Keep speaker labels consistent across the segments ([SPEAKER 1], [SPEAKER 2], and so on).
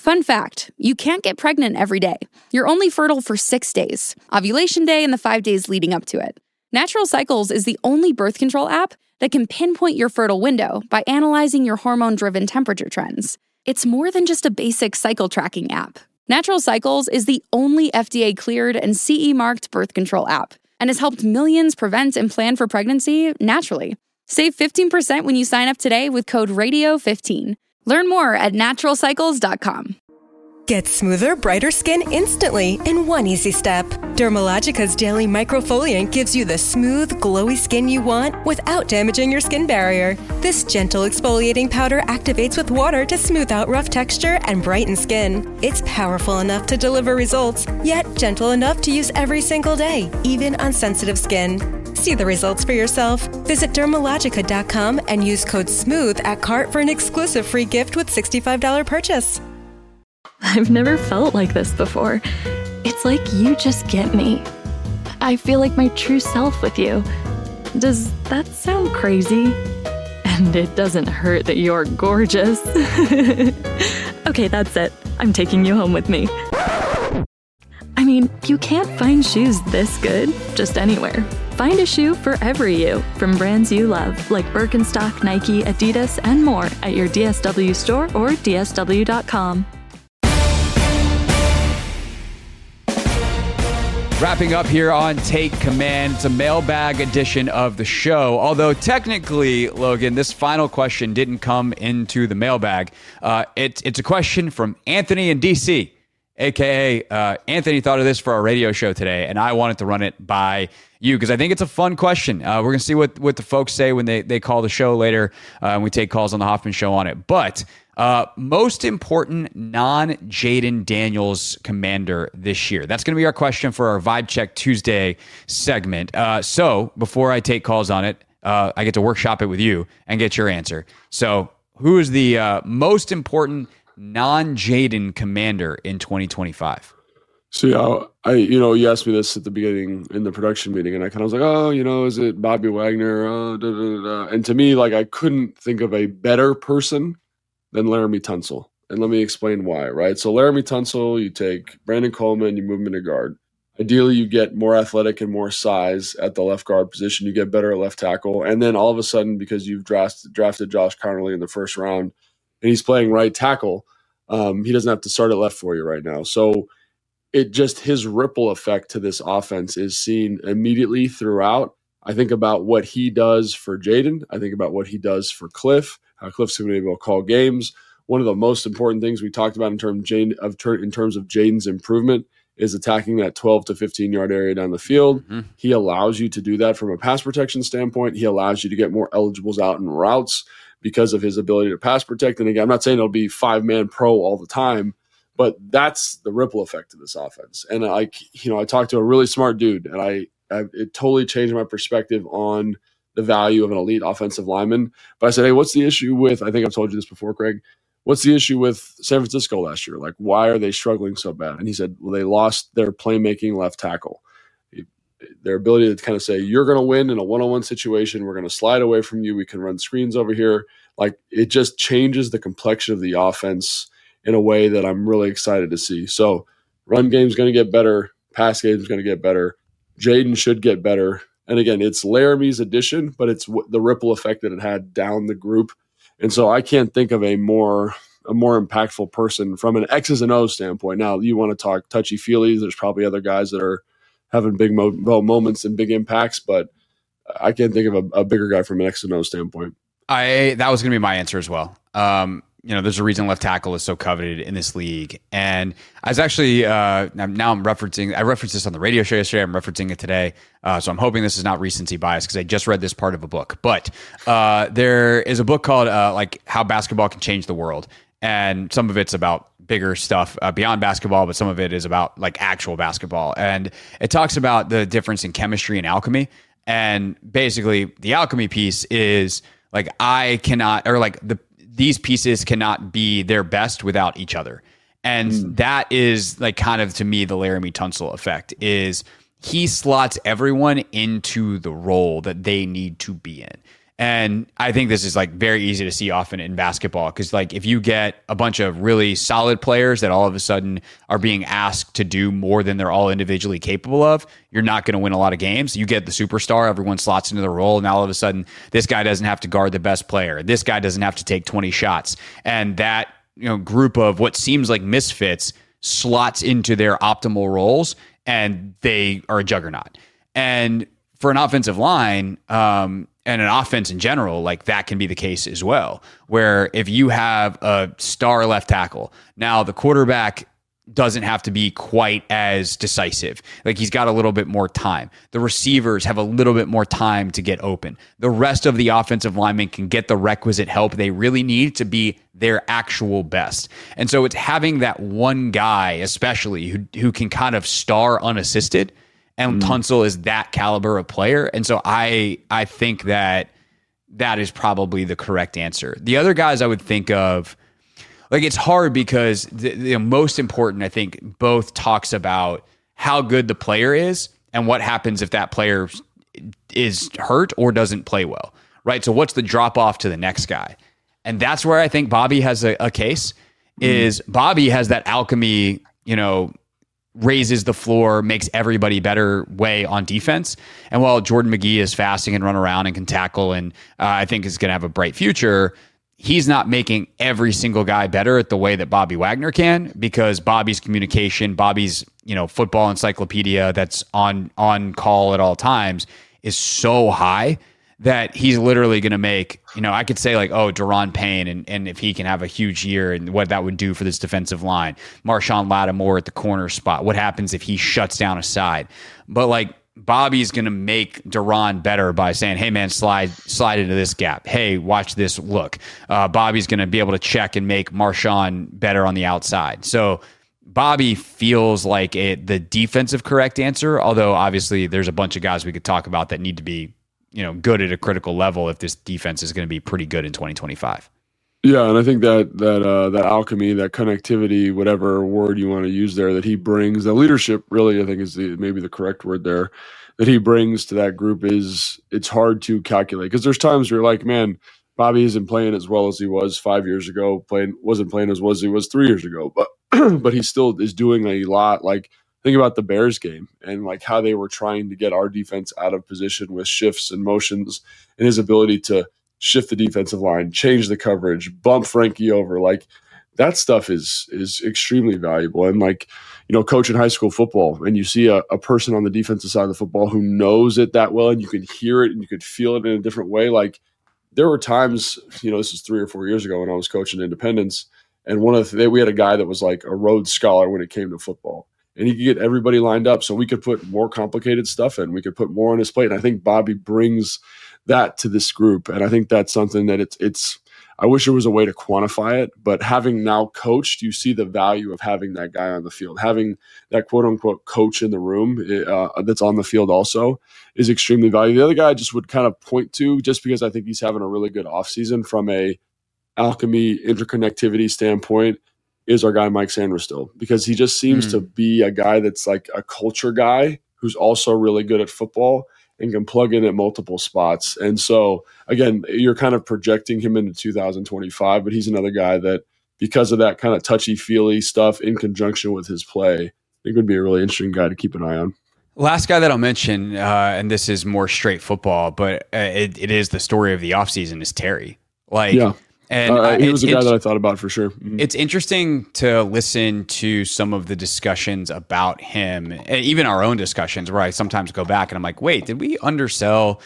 [SPEAKER 1] Fun fact, you can't get pregnant every day. You're only fertile for 6 days, ovulation day and the 5 days leading up to it. Natural Cycles is the only birth control app that can pinpoint your fertile window by analyzing your hormone-driven temperature trends. It's more than just a basic cycle tracking app. Natural Cycles is the only FDA-cleared and CE-marked birth control app and has helped millions prevent and plan for pregnancy naturally. Save 15% when you sign up today with code RADIO15. Learn more at naturalcycles.com.
[SPEAKER 2] Get smoother, brighter skin instantly in one easy step. Dermalogica's daily microfoliant gives you the smooth, glowy skin you want without damaging your skin barrier. This gentle exfoliating powder activates with water to smooth out rough texture and brighten skin. It's powerful enough to deliver results, yet gentle enough to use every single day, even on sensitive skin. See the results for yourself. Visit Dermalogica.com and use code SMOOTH at cart for an exclusive free gift with $65 purchase.
[SPEAKER 3] I've never felt like this before. It's like you just get me. I feel like my true self with you. Does that sound crazy? And it doesn't hurt that you're gorgeous. Okay, that's it. I'm taking you home with me. I mean, you can't find shoes this good just anywhere. Find a shoe for every you from brands you love, like Birkenstock, Nike, Adidas, and more at your DSW store or DSW.com.
[SPEAKER 4] Wrapping up here on Take Command, it's a mailbag edition of the show. Although technically, Logan, this final question didn't come into the mailbag. It's a question from Anthony in DC, a.k.a. Anthony thought of this for our radio show today, and I wanted to run it by you because I think it's a fun question. We're going to see what the folks say when they call the show later, and we take calls on the Hoffman Show on it. But most important non-Jayden Daniels commander this year. That's going to be our question for our Vibe Check Tuesday segment. So before I take calls on it, I get to workshop it with you and get your answer. So who is the most important non-Jayden commander in 2025?
[SPEAKER 5] So you asked me this at the beginning in the production meeting, and I kind of was like, is it Bobby Wagner? And to me, I couldn't think of a better person than Laramie Tunsil. And let me explain why, right? So Laramie Tunsil, you take Brandon Coleman, you move him into guard. Ideally, you get more athletic and more size at the left guard position. You get better at left tackle. And then all of a sudden, because you've drafted Josh Connerly in the first round, and he's playing right tackle, he doesn't have to start at left for you right now. So his ripple effect to this offense is seen immediately throughout. I think about what he does for Jayden. I think about what he does for Cliff, how Cliff's going to be able to call games. One of the most important things we talked about in terms of Jayden's improvement is attacking that 12 to 15-yard area down the field. Mm-hmm. He allows you to do that from a pass protection standpoint. He allows you to get more eligibles out in routes because of his ability to pass protect. And again, I'm not saying it'll be 5-man pro all the time, but that's the ripple effect of this offense. And I talked to a really smart dude, and it totally changed my perspective on the value of an elite offensive lineman. But I said, hey, what's the issue with, I think I've told you this before, Craig, what's the issue with San Francisco last year? Why are they struggling so bad? And he said, well, they lost their playmaking left tackle. Their ability to kind of say, you're going to win in a one-on-one situation. We're going to slide away from you. We can run screens over here. It just changes the complexion of the offense in a way that I'm really excited to see. So run game's going to get better. Pass game's going to get better. Jayden should get better. And again, it's Laramie's addition, but it's the ripple effect that it had down the group. And so I can't think of a more impactful person from an X's and O's standpoint. Now, you want to talk touchy-feely. There's probably other guys that are having big moments and big impacts, but I can't think of a bigger guy from an X and O standpoint.
[SPEAKER 4] That was going to be my answer as well. There's a reason left tackle is so coveted in this league. And I was actually, I referenced this on the radio show yesterday. I'm referencing it today. So I'm hoping this is not recency bias because I just read this part of a book. But there is a book called How Basketball Can Change the World. And some of it's about bigger stuff beyond basketball, but some of it is about actual basketball. And it talks about the difference in chemistry and alchemy. And basically the alchemy piece is these pieces cannot be their best without each other. And that is kind of, to me, the Laramie Tunsil effect is he slots everyone into the role that they need to be in. And I think this is like very easy to see often in basketball, because like if you get a bunch of really solid players that all of a sudden are being asked to do more than they're all individually capable of, you're not going to win a lot of games. You get the superstar, everyone slots into the role, and now all of a sudden this guy doesn't have to guard the best player. This guy doesn't have to take 20 shots. And that, you know, group of what seems like misfits slots into their optimal roles, and they are a juggernaut. And for an offensive line, and an offense in general, like that can be the case as well, where if you have a star left tackle, now the quarterback doesn't have to be quite as decisive. Like he's got a little bit more time. The receivers have a little bit more time to get open. The rest of the offensive linemen can get the requisite help they really need to be their actual best. And so it's having that one guy, especially who can kind of star unassisted. And Tunsil is that caliber of player. And so I think that is probably the correct answer. The other guys I would think of, like it's hard because the most important, I think, both talks about how good the player is and what happens if that player is hurt or doesn't play well, right? So what's the drop off to the next guy? And that's where I think Bobby has a case, is Bobby has that alchemy, you know, raises the floor, makes everybody better way on defense. And while Jordan McGee is fast and can run around and can tackle, and I think is going to have a bright future, he's not making every single guy better at the way that Bobby Wagner can, because Bobby's communication, Bobby's, you know, football encyclopedia that's on call at all times is so high that he's literally going to make, you know, I could say like, oh, Daron Payne, and if he can have a huge year and what that would do for this defensive line. Marshawn Lattimore at the corner spot. What happens if he shuts down a side? But like Bobby's going to make Daron better by saying, hey man, slide into this gap. Hey, watch this look. Bobby's going to be able to check and make Marshawn better on the outside. So Bobby feels like the defensive correct answer, although obviously there's a bunch of guys we could talk about that need to be, you know, good at a critical level if this defense is going to be pretty good in 2025.
[SPEAKER 5] Yeah, and I think that alchemy, that connectivity, whatever word you want to use there, that he brings, the leadership really, I think is maybe the correct word there, that he brings to that group it's hard to calculate, because there's times where you're like, man, Bobby isn't playing as well as he was 5 years ago, wasn't playing as well as he was 3 years ago, but he still is doing a lot. Like, think about the Bears game and like how they were trying to get our defense out of position with shifts and motions, and his ability to shift the defensive line, change the coverage, bump Frankie over. Like that stuff is extremely valuable. And like, you know, coaching high school football, and you see a person on the defensive side of the football who knows it that well, and you can hear it and you could feel it in a different way. Like there were times, you know, this is 3 or 4 years ago when I was coaching Independence, and we had a guy that was like a Rhodes Scholar when it came to football. And he could get everybody lined up so we could put more complicated stuff in. We could put more on his plate. And I think Bobby brings that to this group. And I think that's something that it's I wish there was a way to quantify it, but having now coached, you see the value of having that guy on the field. Having that quote unquote coach in the room that's on the field also is extremely valuable. The other guy I just would kind of point to, just because I think he's having a really good offseason from a alchemy interconnectivity standpoint, is our guy Mike Sanders, because he just seems to be a guy that's like a culture guy who's also really good at football and can plug in at multiple spots. And so, again, you're kind of projecting him into 2025, but he's another guy that, because of that kind of touchy-feely stuff in conjunction with his play, I think would be a really interesting guy to keep an eye on.
[SPEAKER 4] Last guy that I'll mention, and this is more straight football, but it is the story of the offseason, is Terry.
[SPEAKER 5] Yeah. And he was a guy that I thought about for sure. Mm-hmm.
[SPEAKER 4] It's interesting to listen to some of the discussions about him, and even our own discussions, where I sometimes go back and I'm like, wait, did we undersell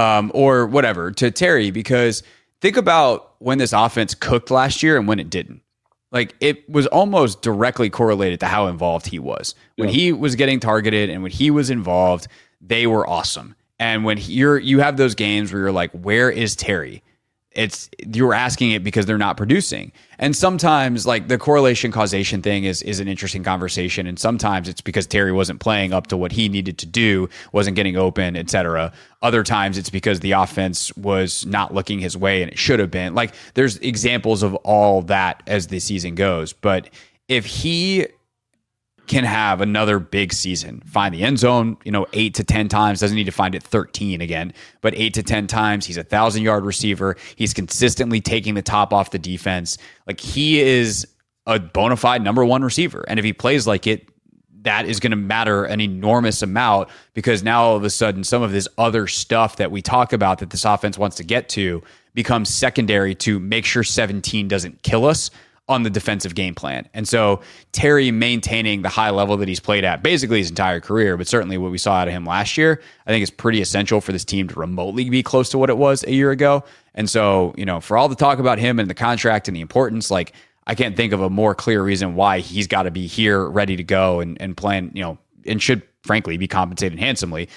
[SPEAKER 4] or whatever to Terry? Because think about when this offense cooked last year and when it didn't. Like, it was almost directly correlated to how involved he was. When he was getting targeted and when he was involved, they were awesome. And when you have those games where you're like, where is Terry? You're asking it because they're not producing. And sometimes, like, the correlation causation thing is an interesting conversation. And sometimes it's because Terry wasn't playing up to what he needed to do, wasn't getting open, etc. Other times it's because the offense was not looking his way and it should have been. Like, there's examples of all that as the season goes. But if he can have another big season, find the end zone, 8 to 10 times, doesn't need to find it 13 again, but 8 to 10 times. He's a 1,000-yard receiver. He's consistently taking the top off the defense. Like, he is a bona fide number one receiver. And if he plays like it, that is going to matter an enormous amount, because now all of a sudden some of this other stuff that we talk about that this offense wants to get to becomes secondary to make sure 17 doesn't kill us on the defensive game plan. And so Terry maintaining the high level that he's played at basically his entire career, but certainly what we saw out of him last year, I think is pretty essential for this team to remotely be close to what it was a year ago. And so, for all the talk about him and the contract and the importance, like, I can't think of a more clear reason why he's got to be here ready to go and playing, and should frankly be compensated handsomely,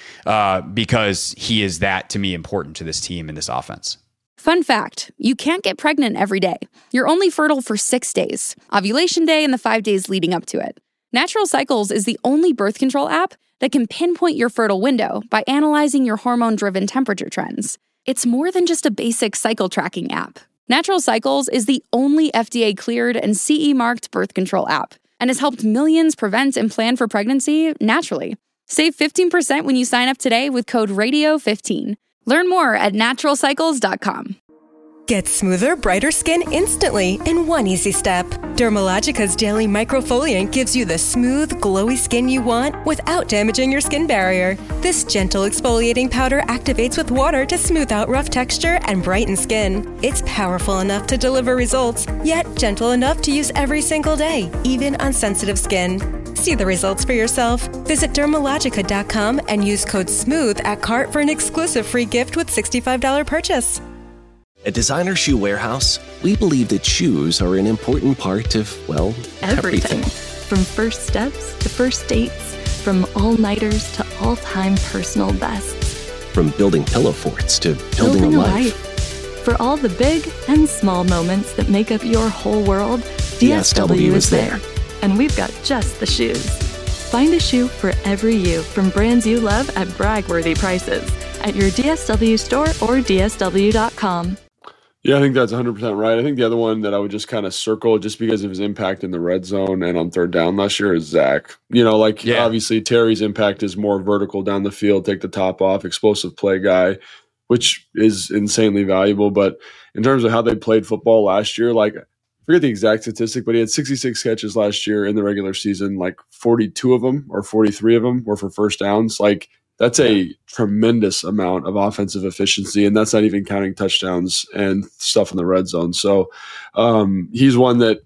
[SPEAKER 4] because he is that, to me, important to this team and this offense.
[SPEAKER 1] Fun fact, you can't get pregnant every day. You're only fertile for 6 days, ovulation day and the 5 days leading up to it. Natural Cycles is the only birth control app that can pinpoint your fertile window by analyzing your hormone-driven temperature trends. It's more than just a basic cycle tracking app. Natural Cycles is the only FDA-cleared and CE-marked birth control app and has helped millions prevent and plan for pregnancy naturally. Save 15% when you sign up today with code RADIO15. Learn more at naturalcycles.com.
[SPEAKER 2] Get smoother, brighter skin instantly in one easy step. Dermalogica's Daily Microfoliant gives you the smooth, glowy skin you want without damaging your skin barrier. This gentle exfoliating powder activates with water to smooth out rough texture and brighten skin. It's powerful enough to deliver results, yet gentle enough to use every single day, even on sensitive skin. See the results for yourself. Visit Dermalogica.com and use code SMOOTH at cart for an exclusive free gift with $65 purchase.
[SPEAKER 6] At Designer Shoe Warehouse, we believe that shoes are an important part of, well, everything.
[SPEAKER 3] From first steps to first dates, from all-nighters to all-time personal bests.
[SPEAKER 6] From building pillow forts to building a life.
[SPEAKER 3] For all the big and small moments that make up your whole world, DSW is there. And we've got just the shoes. Find a shoe for every you from brands you love at brag-worthy prices at your DSW store or DSW.com.
[SPEAKER 5] Yeah, I think that's 100% right. I think the other one that I would just kind of circle just because of his impact in the red zone and on third down last year is Zach. Obviously Terry's impact is more vertical down the field, take the top off, explosive play guy, which is insanely valuable. But in terms of how they played football last year, I forget the exact statistic, but he had 66 catches last year in the regular season. 42 of them or 43 of them were for first downs. That's a tremendous amount of offensive efficiency, and that's not even counting touchdowns and stuff in the red zone. So he's one that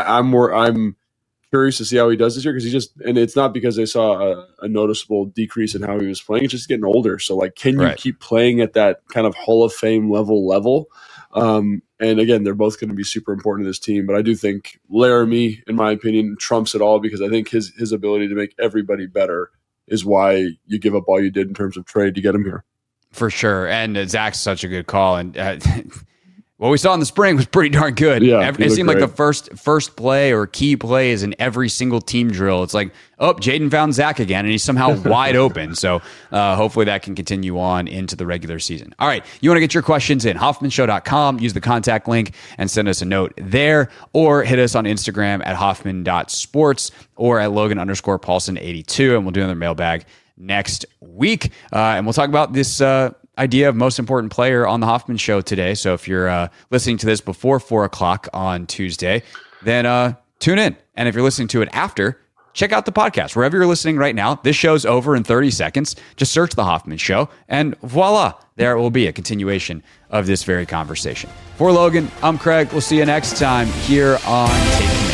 [SPEAKER 5] I'm curious to see how he does this year, because and it's not because they saw a noticeable decrease in how he was playing. It's just getting older. So can you keep playing at that kind of Hall of Fame level? And again, they're both going to be super important to this team. But I do think Laramie, in my opinion, trumps it all, because I think his ability to make everybody better is why you give up all you did in terms of trade to get him here.
[SPEAKER 4] For sure. And Zach's such a good call. And what we saw in the spring was pretty darn good.
[SPEAKER 5] Yeah,
[SPEAKER 4] it seemed like the first play or key plays in every single team drill. It's like, Jaden found Zach again, and he's somehow wide open. So hopefully that can continue on into the regular season. All right, you want to get your questions in, HoffmanShow.com. Use the contact link and send us a note there, or hit us on Instagram at Hoffman.sports or at Logan_Paulson82, and we'll do another mailbag next week. And we'll talk about this idea of most important player on the Hoffman Show today. So if you're listening to this before 4 o'clock on Tuesday, then tune in. And if you're listening to it after, check out the podcast. Wherever you're listening right now, this show's over in 30 seconds. Just search The Hoffman Show, and voila, there will be a continuation of this very conversation. For Logan, I'm Craig. We'll see you next time here on Take Command.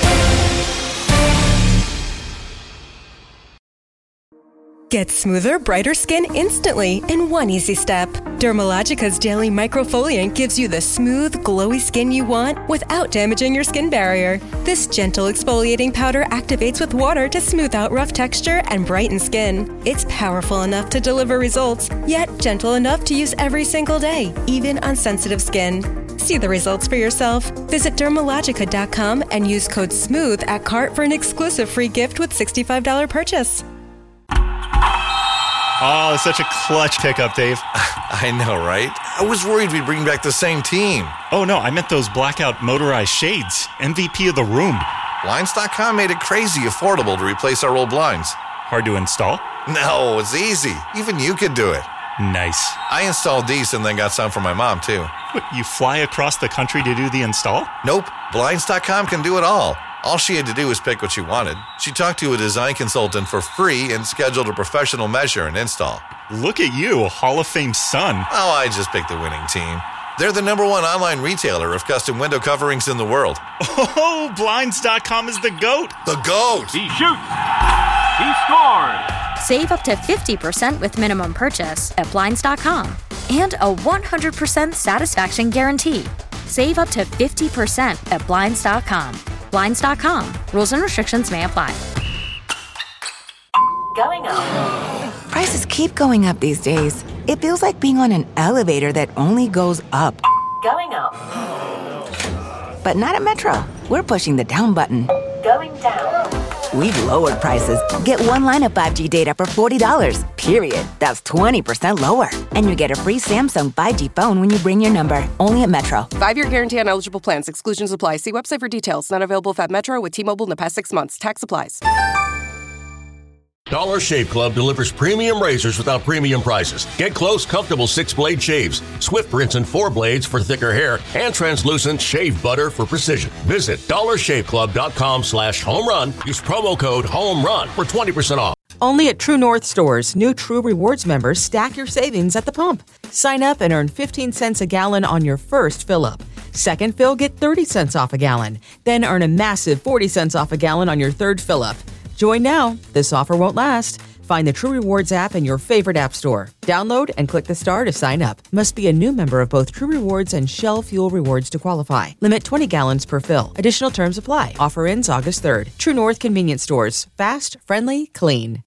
[SPEAKER 2] Get smoother, brighter skin instantly in one easy step. Dermalogica's Daily Microfoliant gives you the smooth, glowy skin you want without damaging your skin barrier. This gentle exfoliating powder activates with water to smooth out rough texture and brighten skin. It's powerful enough to deliver results, yet gentle enough to use every single day, even on sensitive skin. See the results for yourself. Visit Dermalogica.com and use code SMOOTH at cart for an exclusive free gift with $65 purchase.
[SPEAKER 7] Oh, it's such a clutch pickup, Dave.
[SPEAKER 8] I know, right? I was worried we'd bring back the same team.
[SPEAKER 7] Oh, no, I meant those blackout motorized shades. MVP of the room.
[SPEAKER 8] Blinds.com made it crazy affordable to replace our old blinds.
[SPEAKER 7] Hard to install?
[SPEAKER 8] No, it's easy. Even you could do it.
[SPEAKER 7] Nice.
[SPEAKER 8] I installed these and then got some for my mom, too.
[SPEAKER 7] What, you fly across the country to do the install?
[SPEAKER 8] Nope. Blinds.com can do it all. All she had to do was pick what she wanted. She talked to a design consultant for free and scheduled a professional measure and install.
[SPEAKER 7] Look at you, a Hall of Fame son.
[SPEAKER 8] Oh, I just picked the winning team. They're the #1 online retailer of custom window coverings in the world.
[SPEAKER 7] Oh, Blinds.com is the GOAT.
[SPEAKER 8] The GOAT!
[SPEAKER 9] He shoots. He scores.
[SPEAKER 10] Save up to 50% with minimum purchase at Blinds.com. And a 100% satisfaction guarantee. Save up to 50% at Blinds.com. Blinds.com. Rules and restrictions may apply.
[SPEAKER 11] Going up. Prices keep going up these days. It feels like being on an elevator that only goes up.
[SPEAKER 9] Going up.
[SPEAKER 11] But not at Metro. We're pushing the down button.
[SPEAKER 9] Going down.
[SPEAKER 11] We've lowered prices. Get one line of 5G data for $40, period. That's 20% lower. And you get a free Samsung 5G phone when you bring your number. Only at Metro.
[SPEAKER 12] 5-year guarantee on eligible plans. Exclusions apply. See website for details. Not available at Metro with T-Mobile in the past 6 months. Tax applies.
[SPEAKER 13] Dollar Shave Club delivers premium razors without premium prices. Get close, comfortable 6-blade shaves, swift rinse and 4 blades for thicker hair, and translucent shave butter for precision. Visit dollarshaveclub.com/homerun. Use promo code HOMERUN for 20% off.
[SPEAKER 14] Only at True North stores, new True Rewards members stack your savings at the pump. Sign up and earn 15 cents a gallon on your first fill-up. Second fill, get 30 cents off a gallon. Then earn a massive 40 cents off a gallon on your third fill-up. Join now. This offer won't last. Find the True Rewards app in your favorite app store. Download and click the star to sign up. Must be a new member of both True Rewards and Shell Fuel Rewards to qualify. Limit 20 gallons per fill. Additional terms apply. Offer ends August 3rd. True North Convenience Stores. Fast, friendly, clean.